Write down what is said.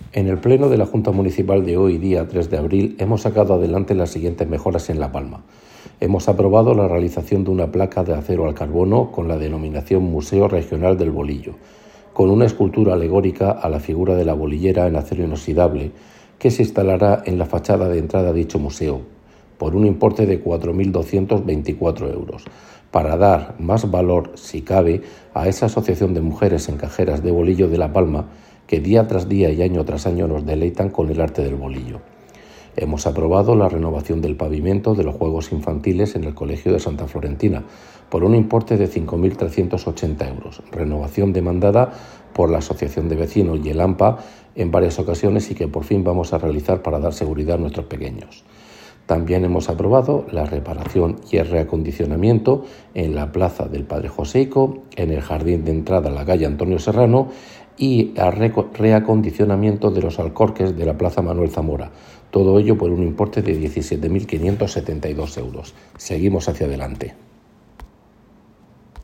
En el pleno de la Junta Municipal de hoy, día 3 de abril, hemos sacado adelante las siguientes mejoras en La Palma. Hemos aprobado la realización de una placa de acero al carbono con la denominación Museo Regional del Bolillo, con una escultura alegórica a la figura de la bolillera en acero inoxidable que se instalará en la fachada de entrada a dicho museo, por un importe de 4.224 euros, para dar más valor, si cabe, a esa asociación de mujeres encajeras de bolillo de La Palma que día tras día y año tras año nos deleitan con el arte del bolillo. Hemos aprobado la renovación del pavimento de los juegos infantiles en el Colegio de Santa Florentina por un importe de 5.380 euros, renovación demandada por la Asociación de Vecinos y el AMPA en varias ocasiones y que por fin vamos a realizar para dar seguridad a nuestros pequeños. También hemos aprobado la reparación y el reacondicionamiento en la plaza del Padre Joseico, en el jardín de entrada a la calle Antonio Serrano y el reacondicionamiento de los alcorques de la plaza Manuel Zamora. Todo ello por un importe de 17.572 euros. Seguimos hacia adelante.